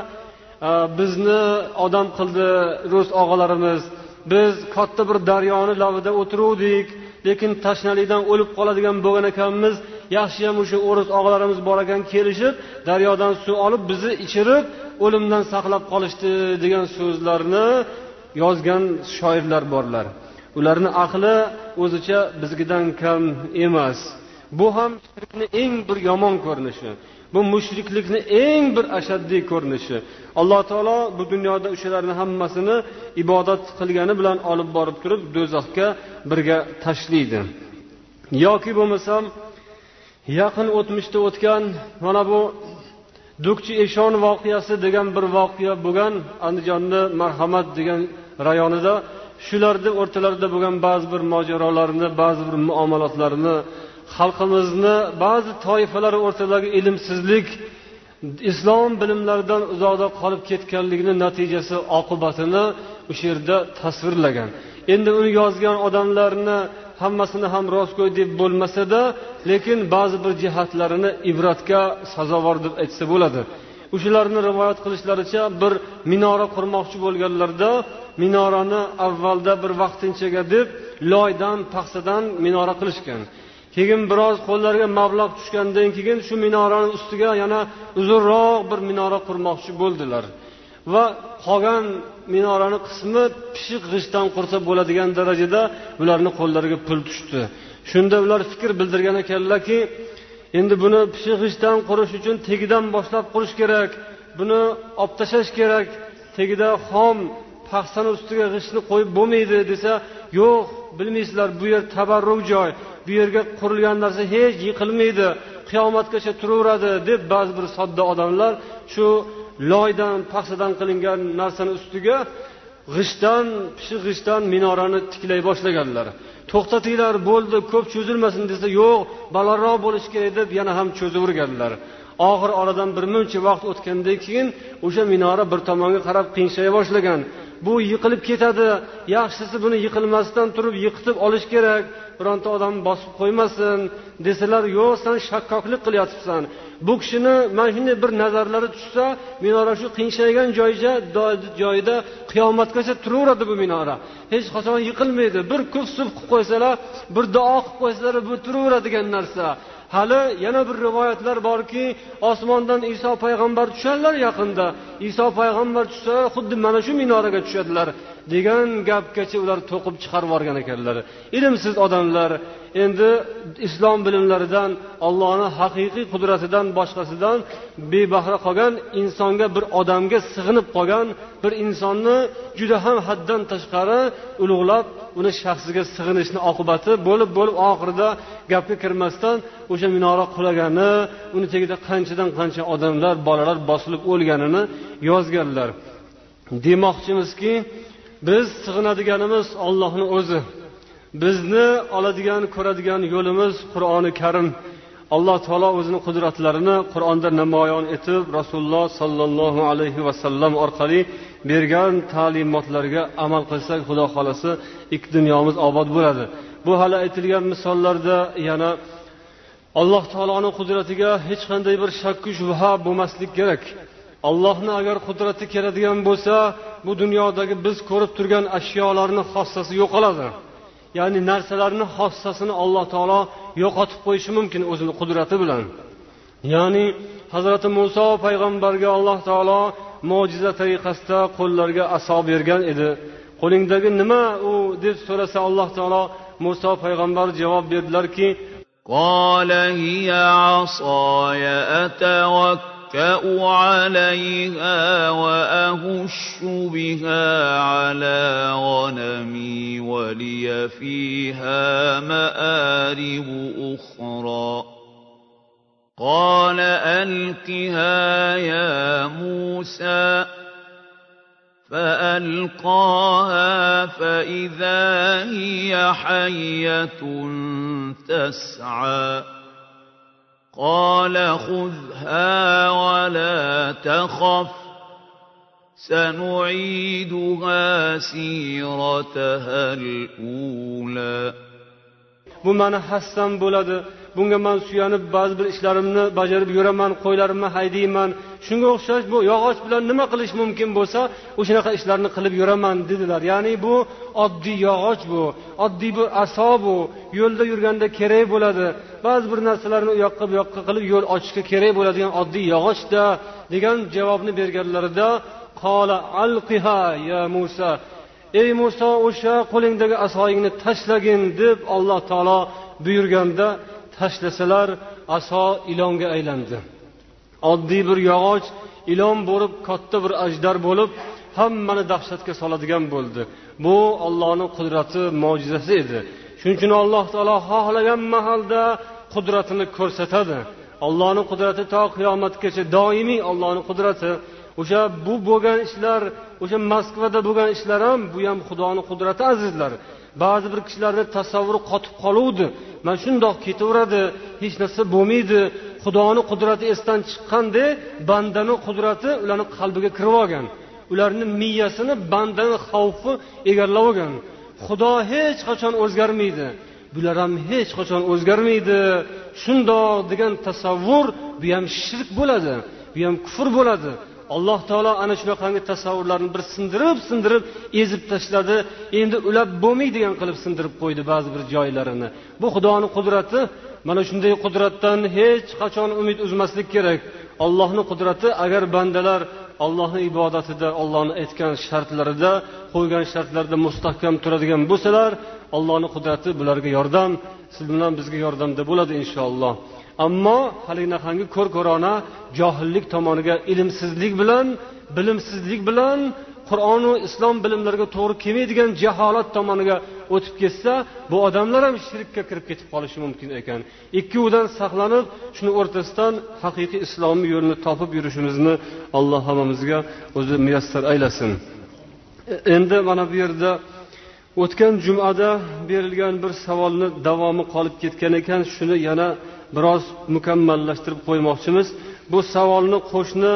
bizni odam qildi rus og'alarimiz, biz katta bir daryoni lavida o'tiruvdik, lekin tashnalikdan o'lib qoladigan bo'lgan ekanmiz, yaxshi ham o'sha o'ris og'alarimiz bor ekan, kelishib daryodan suv olib bizni ichirib o'limdan saqlab qolishdi degan so'zlarni yozgan shoirlar borlar. Ularning aqli o'zicha bizgidan kam emas. Bu ham shirkning eng bir yomon ko'rinishi. Bu mushriklikning eng bir ashaddiy ko'rinishi. Alloh taolo bu dunyoda o'shalarning hammasini ibodat qilgani bilan olib borib turib do'zaxga birga tashlaydi. Yoki bo'lmasam yaqin o'tmishda o'tgan mana bu Dukchi Eshon voqeasi degan bir voqea bo'lgan, Andijonda Marhamat degan rayonida. Shularning o'rtalarida bo'lgan ba'zi bir mojarolarni, ba'zi bir muomalatlarni, xalqimizni ba'zi toifalar o'rtasidagi ilmsizlik, islom bilimlaridan uzoqda qolib ketganligining natijasi, oqibatini o'sha yerda tasvirlagan. Endi uni yozgan odamlarni hammasini ham rostgo'y deb bo'lmasa-da, lekin ba'zi bir jihatlarini ibratga sazovor deb aytsa bo'ladi. O'shalarni rivoyat qilishlaricha bir minora qurmoqchi bo'lganlarda, minorani avvalda bir vaqtinchaga deb loydan, paxsadan minora qilishgan. Keyin biroz qo'llariga mablag' tushgandan keyin shu minoraning ustiga yana uzunroq bir minora qurmoqchi bo'ldilar. Va qolgan minoraning qismi pishiq g'ishtdan qursa bo'ladigan darajada ularning qo'llariga pul tushdi. Shunda ular fikr bildirgan ekanlarki, endi buni pishiq g'ishtdan qurish uchun tegidan boshlab qurish kerak. Buni olib tashlash kerak. Tegida xom paxsani ustiga g'ishtni qo'yib bo'lmaydi desa, yo'q, bilmaysizlar, bu yer tabarruk joy. Bu yerga qurilgan narsa hech yiqilmaydi, qiyomatgacha turaveradi deb ba'zi bir sodda odamlar shu loydan, paxsadan qilingan narsani ustiga g'ishtdan, pishiq g'ishtdan minorani tiklay boshlaganlar. To'xtatinglar, bo'ldi, ko'p cho'zilmasin desa, yo'q, balandroq bo'lishi kerak deb yana ham cho'zaverganlar. Oxir oradan bir muncha vaqt o'tgandan keyin o'sha minora bir tomonga qarab qiyshaya boshlagan. Bu yiqilib ketadi. Yaxshisi buni yiqilmasdan turib yiqitib olish kerak. Bironta odam bosib qo'ymasin desalar, yo'q, sen shakkoklik qilyapsan. Bu kishini mana shunday bir nazarlari tushsa, minora shu qiyshaygan joyida joyida qiyomatgacha turaveradi bu minora. Hech qachon yiqilmaydi. Bir kuf-suf qilib qo'ysalar, bir duo qilib qo'ysalar, bu turaveradigan narsa. Hali yana bir rivoyatlar borki, osmondan Iso payg'ambar tusharlar yaqinda. Iso payg'ambar tushsa, xuddi mana shu minoraga tushadilar degan gapgacha ular to'qib chiqarib yorgan ekanlar. Ilmsiz odamlar endi islom bilimlaridan, Allohning haqiqiy qudratidan boshqasidan bebahra qolgan, insonga, bir odamga sig'inib qolgan bir insonni juda ham haddan tashqari ulug'lab, uni shaxsiga sig'inishni oqibati bo'lib bo'lib oxirida gapga kirmasdan o'sha minora qulagani, uni tagida qanchadan qancha odamlar, bolalar bosilib o'lganini yozganlar. Demoqchimizki, biz sig'inadiganimiz Allohning o'zi. Bizni oladigan, ko'radigan yo'limiz Qur'oni Karim. Alloh taolo o'zining qudratlarini Qur'onda namoyon etib, Rasululloh sallallohu alayhi va sallam orqali bergan ta'limotlarga amal qilsak, Xudo xolasa, ikki dunyomiz obod bo'ladi. Bu hali aytilgan misollarda yana Alloh taoloning qudratiga hech qanday bir shakku shubha bo'lmaslik kerak. Allohning agar qudrati keladigan bo'lsa, bu dunyodagi biz ko'rib turgan ashyolarning xossasi yo'qoladi. Ya'ni narsalarning xossasini Alloh taolo yo'qotib qo'yishi mumkin o'zining qudrati bilan. Ya'ni Hazrat Musa payg'ambarga Alloh taolo mo'jiza tariqasida qo'llariga aso bergan edi. Qo'lingdagi nima u deb so'rasa, Alloh taolo Musa payg'ambar javob berdilarki, قال هي عصاي أتوكل وأتكأ عليها وأهش بها على غنمي ولي فيها مآرب أخرى قال ألقها يا موسى فألقاها فإذا هي حية تسعى قال خذها ولا تخف سنعيدها سيرتها الأولى. Bu meni hassam bo'ladi. Bunga men suyanib ba'zi bir ishlarimni bajarib yuraman, qo'ylarimni haydayman. Shunga o'xshash bu yog'och bilan nima qilish mumkin bo'lsa, o'shanaqa ishlarni qilib yuraman dedilar. Ya'ni bu oddiy yog'och bu, oddiy bir aso bu. Yo'lda yurganda kerak bo'ladi. Ba'zi bir narsalarni u yoqqa bu yoqqa qilib yo'l ochishga kerak bo'ladigan oddiy yog'ochda degan javobni berganlarida qola alqiha ya Musa. Ey Musa, o'sha qo'lingdagi asoyingni tashlagin deb Alloh taolo buyurganda tashlasalar aso ilonga aylandi. Oddiy bir yog'och ilon bo'lib, katta bir ajdar bo'lib, hammani dahshatga soladigan bo'ldi. Bu Allohning qudrati, mo'jizasi edi. Shuning uchun Alloh taolo xohlagan mahalda qudratini ko'rsatadi. Allohning qudrati to qiyomatgacha doimiy Allohning qudrati. O'sha bu bo'lgan ishlar, o'sha Moskvada bo'lgan ishlar ham bu ham Xudoning qudrati azizlar. Ba'zi bir kishilarning tasavvuri qotib qoluvdi. Men shundoq ketaveradi, hech narsa bo'lmaydi. Xudoning qudrati esdan chiqqanda, bandaning qudrati ularning qalbiga kirib olgan. Ularning miyasini bandaning xavfi egallab olgan. Xudo hech qachon o'zgarmaydi. Bular ham hech qachon o'zgarmaydi. Shundoq degan tasavvur bu ham shirk bo'ladi, bu ham kufr bo'ladi. Alloh taolo ana shunaqangi tasavvurlarni bir sindirib, sindirib ezib tashladi. Endi ulab bo'lmaydigan qilib sindirib qo'ydi ba'zi bir joylarini. Bu Xudoning qudrati. Mana shunday qudratdan hech qachon umid uzmaslik kerak. Allohning qudrati, agar bandalar Allohning ibodatida, Allohning aytgan shartlarida, qo'ygan shartlarda mustahkam turadigan bo'lsalar, Allohning qudrati bularga yordam, siz bilan bizga yordamda bo'ladi inshaalloh. Ammo halinaqangi ko'r-ko'rona johillik tomoniga, ilmsizlik bilan, bilimsizlik bilan Qur'on va islom bilimlariga to'g'ri kelmaydigan jaholat tomoniga o'tib ketsa, bu odamlar ham shirkka kirib ketib qolishi mumkin ekan. Ikkovidan saqlanib, shuni o'rtasidan haqiqiy islomiy yo'lni topib yurishimizni Alloh hammamizga o'zi muyassar aylasin. Endi mana bu yerda o'tgan jumada berilgan bir savolni davomi qolib ketgan ekan, shuni yana biroz mukammallashtirib qo'ymoqchimiz. Bu savolni qo'shni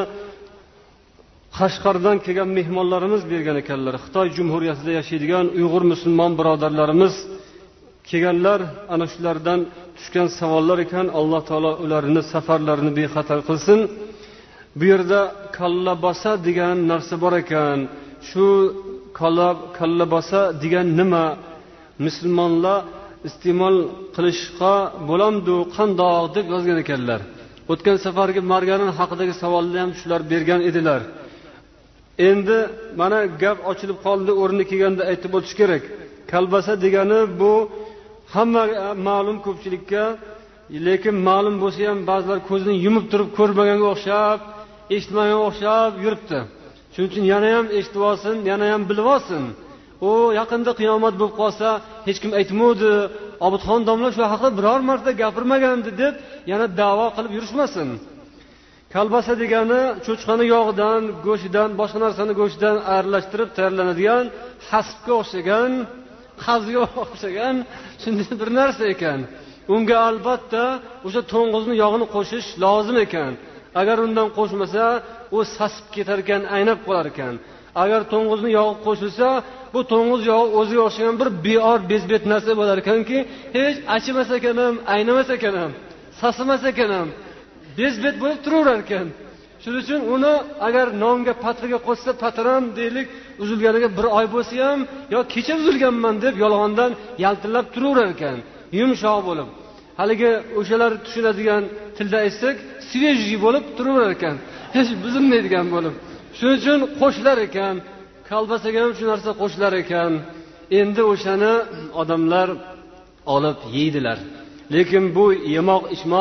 Qashqardan kelgan mehmonlarimiz bergan ekanlar. Xitoy Jumhuriyatida yashaydigan Uyg'ur musulmon birodarlarimiz kelganlar, ana shulardan tushgan savollar ekan. Alloh taolo ularni safarlarini bexatar qilsin. Bu yerda kallabasa degan narsa bor ekan. Shu kallabasa degan nima? Musulmonlar iste'mol qilishga bo'lamdi, qandoq deb yozgan ekanlar. O'tgan safargi margarin haqidagi savolni ham shular bergan edilar. Endi mana gap ochilib qoldi, o'rni kelganda aytib o'tish kerak. Kalbasa degani bu hamma ma'lum ko'pchilikka, lekin ma'lum bo'lsa ham ba'zilar ko'zini yumib turib ko'rmaganga o'xshab, eshitmaganga o'xshab yuribdi. Shuning uchun yana ham eshitib olsin, yana ham bilib olsin. O yaqinda qiyomat bo'lib qolsa, hech kim aytmaydi, Obidxon domla shu haqida biror marta gapirmagandi deb yana da'vo qilib yurishmasin. Kalbasa degani cho'chqani yog'idan, go'shtidan, boshqa narsani go'shtidan aralashtirib tayyorlanadigan hasbga o'xshagan, qazga o'xshagan shunday bir narsa ekan. Unga albatta o'sha to'ng'izni yog'ini qo'shish lozim ekan. Agar undan qo'shmasa, u sasib ketar ekan, aynab qolar ekan. Agar to'ng'izni yog'i qo'shilsa, bu to'ng'iz yog'i o'ziga o'xshagan bir beor bezbet narsa bo'lar ekanki, hech achimas ekan ham, aynamas ekan ham, sasimas ekan ham, bezbet bo'lib turaverar ekan. Shuning uchun uni agar nonga patriga qo'shsa, patron deylik, uzilganiga bir oy bo'lsa ham, yo kecha uzilganman deb yolg'ondan yaltillab turaverar ekan, yumshoq bo'lib. Haligi o'shalar tushunadigan tilda aytsak, svejji bo'lib turaverar ekan, hech buzilmaydigan bo'lib. Shuning uchun qo'shilar ekan, kalbasaga ham shu narsa qo'shilar ekan. Endi o'shani odamlar olib yeydilar. Lekin bu yemoq, ichmoq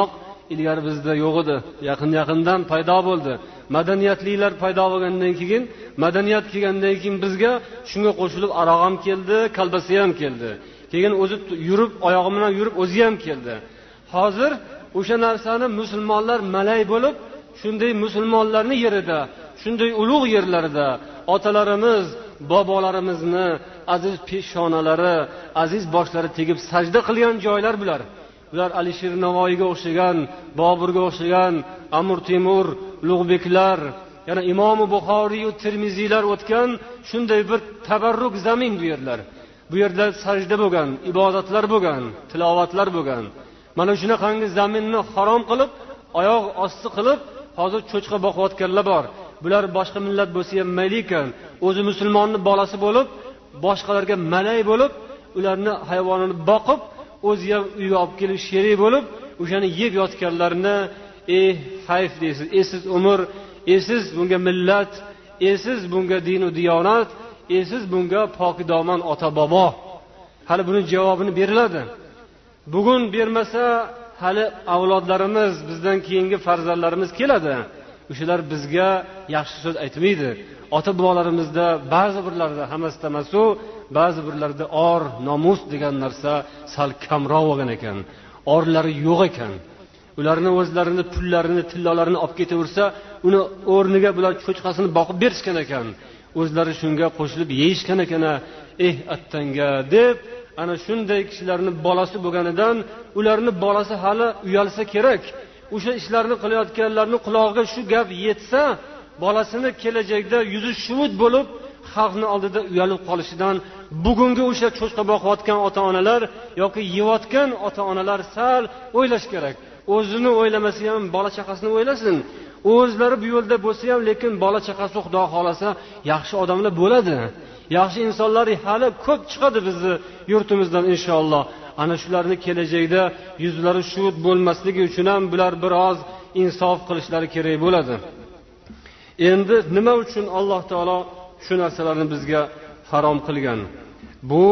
ilgari bizda yo'q edi, yaqin yaqindan paydo bo'ldi. Madaniyatlilar paydo bo'lgandan keyin, madaniyat kelgandan keyin bizga shunga qo'shilib aroq ham keldi, kalbasi ham keldi. Keyin o'zi yurib, oyog'i bilan yurib o'zi ham keldi. Hozir o'sha narsani musulmonlar malay bo'lib, shunday musulmonlarning yerida, shunday ulug' yerlarda otalarimiz, bobolarimizni aziz peshonalari, aziz boshlari tegib sajda qilgan joylar bular. Ular Alisher Navoiyga o'xshagan, Boburga o'xshagan, Amir Temur, Ulug'beklar, yana Imom Buxoriy va Termiziylar o'tgan shunday bir tabarruk zamin bu yerlar. Bu yerda sajda bo'lgan, ibodatlar bo'lgan, tilovatlar bo'lgan. Mana shunaqangi zaminni harom qilib, oyoq osti qilib, hozir cho'chqa boqayotganlar bor. Bular boshqa millat bo'lsa ham mayli ekan, o'zi musulmonning bolasi bo'lib, boshqalarga malay bo'lib, ularni hayvonini boqib, o'zi ham uyga olib kelib sherik bo'lib, o'shani yeb yotganlarni ey hayf deysiz. Esiz umr, esiz bunga millat, esiz bunga din va diyonat, esiz bunga pokidamon ota bobo. Hali buning javobini beriladi. Bugun bermasa, hali avlodlarimiz, bizdan keyingi farzandlarimiz keladi. O'shalar bizga yaxshi so'z aytmaydi. Ota bobolarimizda ba'zi birlarda hammasi tamasu, ba'zi birlarda or, nomus degan narsa sal kamroq bo'lgan ekan. Orlari yo'q ekan. Ularni o'zlarini pullarini, tillalarini olib ketaversa, uni o'rniga bular cho'chqasini boqib berishgan ekan. O'zlari shunga qo'shilib yeyishgan ekan. Eh attanga deb ana shunday kishilarning bolasi bo'lganidan ularning bolasi hali uyalsa kerak. O'sha ishlarni qilayotganlarning qulog'iga shu gap yetsa, bolasini kelajakda yuzi shuvut bo'lib, xalqning oldida uyalib qolishidan bugungi o'sha cho'chqa boqayotgan ota-onalar yoki yeyotgan ota-onalar sal o'ylash kerak. O'zini o'ylamasa ham bola chaqasini o'ylasin. O'zlari bu yo'lda bo'lsa ham, lekin bola chaqasi Xudo xolasa yaxshi odamlar bo'ladi. Yaxshi insonlar hali ko'p chiqadi bizni yurtimizdan inshaalloh. Ana shularni kelajakda yuzlari shuvut bo'lmasligi uchun ham bular biroz insof qilishlari kerak bo'ladi. Endi nima uchun Alloh taolo shu narsalarni bizga harom qilgan? Bu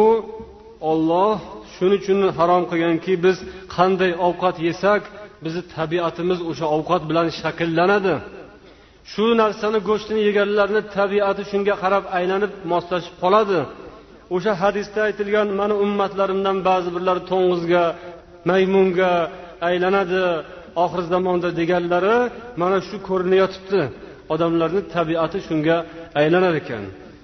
Alloh shuning uchun harom qilganki, biz qanday ovqat yesak, bizning tabiatimiz o'sha ovqat bilan shakllanadi. Shu narsani go'shtini yeganlarning tabiati shunga qarab aylanib moslashib qoladi. O'sha hadisda aytilgan mana ummatlarimdan ba'zi birlari to'ng'izga, maymunga aylanadi oxir zamonda deganlari mana shu ko'rinayotibdi. Odamlarning tabiati shunga aylanar ekan.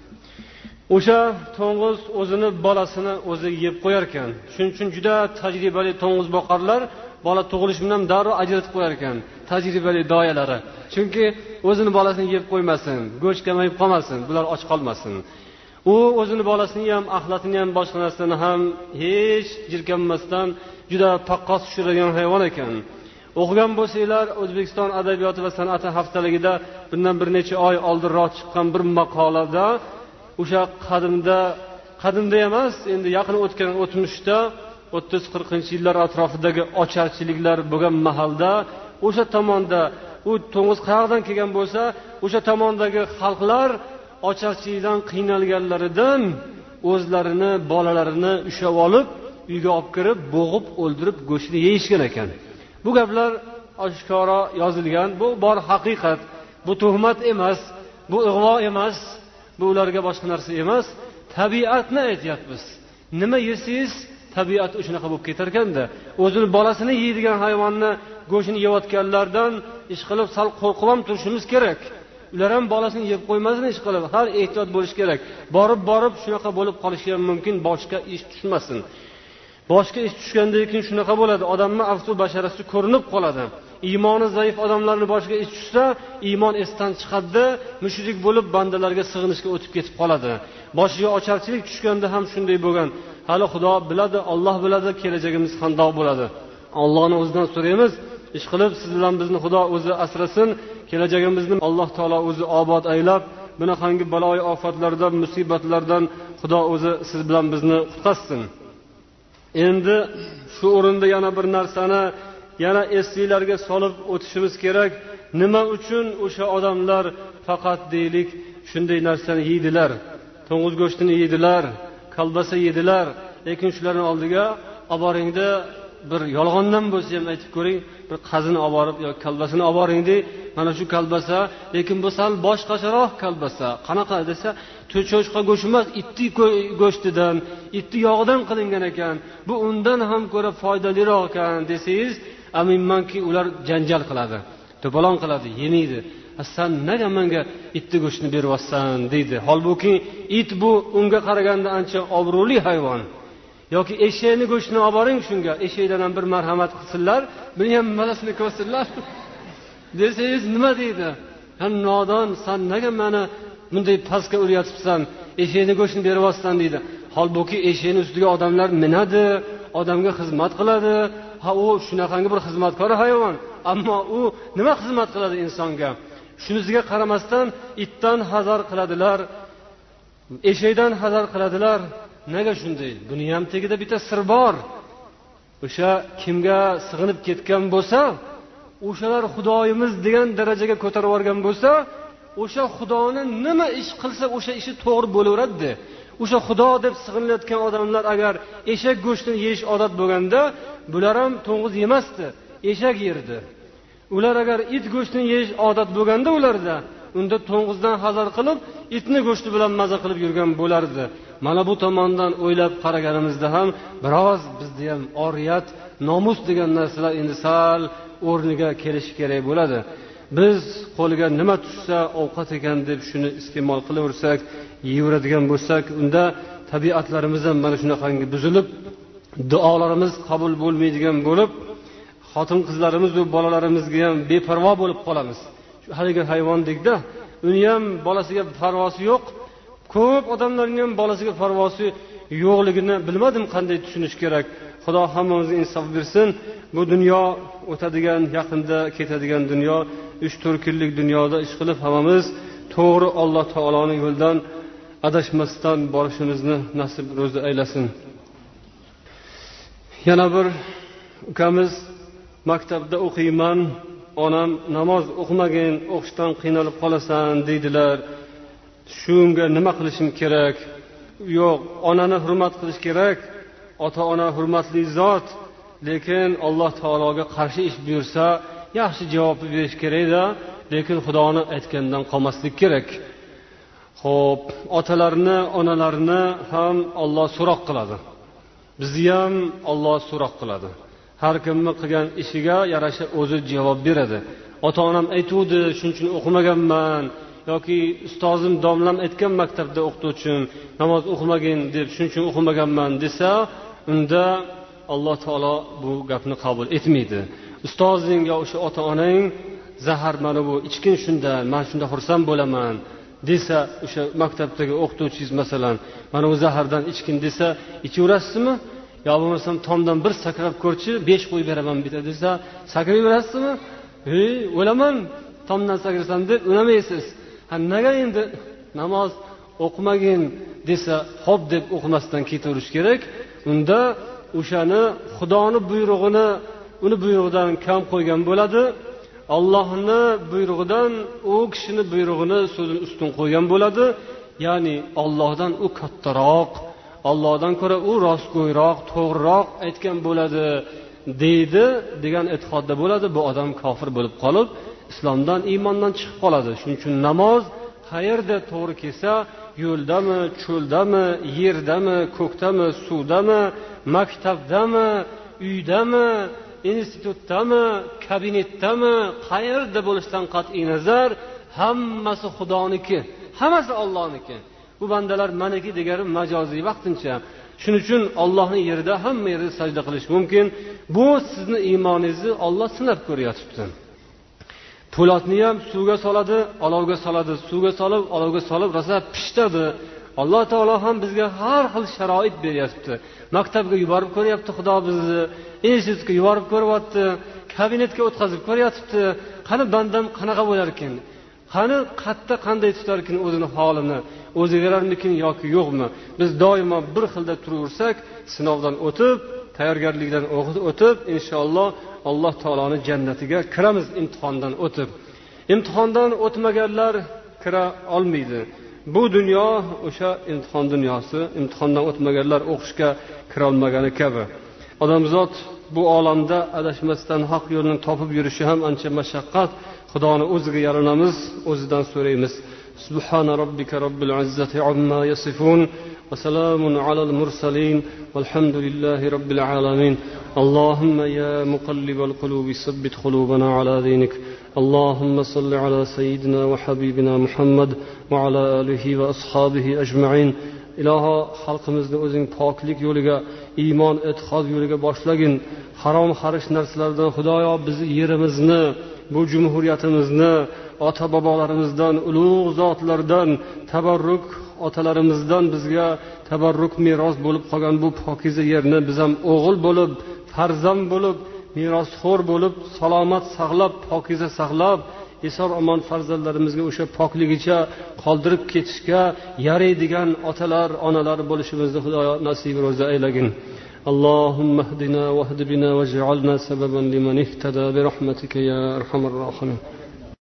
O'sha to'ng'iz o'zini bolasini o'zi yeb qo'yar ekan. Shuning uchun juda tajribali to'ng'iz boqarlar bola tug'ilish bilan darrov ajratib qo'yar ekan. Tajribali doyalari. Chunki o'zini bolasini yeb qo'ymasin, go'sht kamayib qolmasin, bular och qolmasin. U o'zini bolasini ham, axlatini ham, boshqa narsani ham hech jirkanmasdan juda paqqos tushiradigan hayvon ekan. O'qigan bo'lsanglar, O'zbekiston adabiyoti va san'ati haftaligida bundan bir necha oy oldinroq chiqqan bir maqolada o'sha qadimda, qadimda emas, endi yaqin o'tgan o'tmishda o'ttiz qirqinchi yillar atrofidagi ocharchiliklar bo'lgan mahalda o'sha tomonda u to'ng'iz qayerdan kelgan bo'lsa, o'sha tomondagi xalqlar ocharchilikdan qiynalganlaridan o'zlarini, bolalarini ushlab olib, uyga olib kirib, bo'g'ib, o'ldirib, go'shtini yeyishgan ekan. Bu gaplar oshkora yozilgan, bu bor haqiqat. Bu tuhmat emas, bu ig'vo emas, bu ularga boshqa narsa emas. Tabiatni aytyapmiz. Nima yesangiz, tabiat shunaqa bo'lib ketar ekanda. O'zini bolasini yeydigan hayvonni go'shtini yeyotganlardan ish qilib sal qo'rqib ham turishimiz kerak. Ular ham bolasini yeb qo'ymasin ish qilib, har ehtiyot bo'lish kerak. Borib borib shunaqa bo'lib qolishi ham mumkin, boshqa ish tushmasin. Boshqa ish tushgandan keyin shunaqa bo'ladi. Odamning afsu basharasi ko'rinib qoladi. Iymoni zaif odamlarning boshiga ish tushsa, iymon esdan chiqadi, mushrik bo'lib bandalarga sig'inishga o'tib ketib qoladi. Boshiga ocharchilik tushganda ham shunday bo'lgan. Hali Xudo biladi, Alloh biladi, kelajagimiz qandoq bo'ladi. Allohning o'zidan so'raymiz. Ish qilib siz bilan bizni Xudo o'zi asrasin, kelajagimizni Alloh taolo o'zi obod aylab, bunaqangi baloy ofatlardan, musibatlardan Xudo o'zi siz bilan bizni qutqazsin. Endi shu o'rinda yana bir narsani yana eslilarga solib o'tishimiz kerak. Nima uchun o'sha odamlar faqat deylik shunday narsani yeydilar? To'ng'iz go'shtini yeydilar, kalbasa yeydilar, lekin shularning oldiga oboringda bir yolg'ondan bo'lsa ham aytib ko'ring, bir qazini olib borib yoki kalbasini olib boring deb, mana shu kalbasa, lekin bu sal boshqacharoq kalbasa. Qanaqa desa, cho'chqa go'shti emas, itning go'shtidan, itning yog'idan qilingan ekan. Bu undan ham ko'ra foydaliroq ekan desangiz, aminmanki ular janjal qiladi, to'polon qiladi, yemaydi. Sen nega menga itning go'shtini beryapsan deydi. Holbuki it bu unga qaraganda ancha obro'li hayvon. yoki eshakning go'shtini olib boring shunga, eshakdan ham bir marhamat qilsinlar, buni ham mazasini ko'rsinlar desangiz nima deydi? Ha nodon, sen nega meni bunday pastga uryapsan, eshakning go'shtini beryapsan deydi. Holbuki eshakning ustiga odamlar minadi, odamga xizmat qiladi. Ha u shunaqangi bir xizmatkor hayvon, ammo u nima xizmat qiladi insonga? Shunisiga qaramasdan itdan hazar qiladilar, eshakdan hazar qiladilar. Nega shunday? Buni ham tagida bitta sir bor. O'sha kimga sig'inib ketgan bo'lsa, o'shalar xudoyimiz degan darajaga ko'tarib yuborgan bo'lsa, o'sha xudoni nima ish qilsa o'sha ishi to'g'ri bo'laveradi. O'sha xudo deb sig'inilayotgan odamlar agar eshak go'shtini yeyish odat bo'lganda, bular ham to'ng'iz yemasdi, eshak yerdi. Ular agar it go'shtini yeyish odat bo'lganda ularda, unda to'ng'izdan hazar qilib, itni go'shti bilan maza qilib yurgan bo'lardi. Mana bu tomondan o'ylab qaraganimizda ham biroz bizda ham oriyat, nomus degan narsalar endi sal o'rniga kelishi kerak bo'ladi. Biz qo'liga nima tushsa ovqat ekan deb shuni iste'mol qilaversak, yeyaveradigan bo'lsak, unda tabiatlarimiz ham mana shunaqangi buzilib, duolarimiz qabul bo'lmaydigan bo'lib, xotin qizlarimiz va bolalarimizga ham beparvo bo'lib qolamiz. Shu haligi hayvondekda, uni ham bolasiga parvosi yo'q. Ko'p odamlarning ham bolasiga parvosi yo'qligini bilmadim qanday tushunish kerak. Xudo hammamizga insof bersin. Bu dunyo o'tadigan, yaqinda ketadigan dunyo, uch to'rt kunlik dunyoda ish qilib hammamiz to'g'ri Alloh taoloning yo'ldan adashmasdan borishimizni nasib ro'zi aylasin. Yana bir ukamiz maktabda o'qiyman, onam namoz o'qimagin, o'qishdan qiynalib qolasan deydilar. Shunga nima qilishim kerak? Yo'q, onani hurmat qilish kerak. Ota-ona hurmatli zot, lekin Alloh taologa qarshi ish buyursa, yaxshi javob berish kerak-da, lekin Xudoni aytgandan qolmaslik kerak. Xo'p, otalarni, onalarni ham Alloh so'roq qiladi. Bizni ham Alloh so'roq qiladi. Har kimni qilgan ishiga yarasha o'zi javob beradi. Ota-onam aytuvdi, shuning uchun o'qimaganman, yoki ustozim, domlam aytgan maktabda o'qituvchim namoz o'qimagin deb shuning uchun o'qimaganman desa, unda Alloh taolo bu gapni qabul etmaydi. Ustozing yo o'sha ota-onang zahar mana bu ichkin shunda, men shunda xursand bo'laman desa, o'sha maktabdagi o'qituvchingiz masalan, mana bu zahardan ichkin desa, ichaverasizmi? Yo bo'lmasam tomdan bir sakrab ko'rchi, besh qo'yib beraman bitta desa, sakrab berasizmi? Hey, o'laman, tomdan sakrasam deb o'lamaysiz. Ha nega endi namoz o'qimagin desa, xo'p deb o'qimasdan ketaverish kerak. Unda o'shani Xudoning buyrug'ini, uni buyrug'idan kam qo'ygan bo'ladi. Allohning buyrug'idan u kishining buyrug'ini so'zini ustun qo'ygan bo'ladi. Ya'ni Allohdan u kattaroq, Allohdan ko'ra u rostgo'yroq, to'g'riroq aytgan bo'ladi deydi degan e'tiqodda bo'ladi. Bu odam kofir bo'lib qolib, islomdan, iymondan chiqib qoladi. Shuning uchun namoz qayerda to'g'ri kelsa, yo'ldami, cho'ldami, yerdami, ko'kdami, suvdami, maktabdami, uydami, institutdami, kabinetdami, qayerda bo'lishidan qat'iy nazar hammasi Xudoniki, hammasi Allohniki. Bu bandalar maniki degani majoziy vaqtincha. Shuning uchun Allohning yerida hamma yerda sajda qilish mumkin. Bu sizni iymoningizni Alloh sinab ko'ryapti. Po'latni ham suvga soladi, olovga soladi, suvga solib, olovga solib rosa pishadi. Alloh taolo ham bizga har xil sharoit beryapti. Maktabga yuborib ko'ryapti Xudo bizni, institutga yuborib ko'ryapti, kabinetga o'tkazib ko'ryapti. Qani bandam qanaqa bo'lar ekan? Qani qatta qanday tutar ekan o'zini holini? O'zgararmikin yoki yo'qmi? Biz doimo bir xilda turaversak, sinovdan o'tib, tayyorgarlikdan o'tib, inshaalloh Alloh taoloning jannatiga kiramiz imtihondan o'tib. Imtihondan o'tmaganlar kira olmaydi. Bu dunyo o'sha imtihon dunyosi, imtihondan o'tmaganlar o'qishga kira olmagani kabi. Odamzod bu olamda adashmasdan haq yo'lni topib yurishi ham ancha mashaqqat. Xudoni o'ziga yalinamiz, o'zidan so'raymiz. Subhana robbika robbil izzati amma yasifun va salamun alal mursalin valhamdulillahi robbil alamin. Allohumma ya muqallibal qulubi sabbit qulubana ala dinik. Allohumma salli ala sayyidina va habibina Muhammad va ala alihi va ashabihi ajma'in. Iloho, xalqimizni o'zing poklik yo'liga, iymon, e'tiqod yo'liga boshlagin. Harom xarish narsalardan Xudoyo bizni yerimizni, bu jumhuriyatimizni ota bobolarimizdan, ulug' zotlardan tabarruk, otalarimizdan bizga tabarruk meros bo'lib qolgan bu pokiza yerni biz ham o'g'il bo'lib, farzand bo'lib, merosxo'r bo'lib, salomat saqlab, pokiza saqlab, eson omon farzandlarimizga o'sha pokligicha qoldirib ketishga yaraydigan otalar, onalar bo'lishimizni Xudoyo nasib ro'za aylagin. Allohumma hdina wa hdi bina waj'alna sababan liman ihtada bi rahmatika ya arhamar rohimin.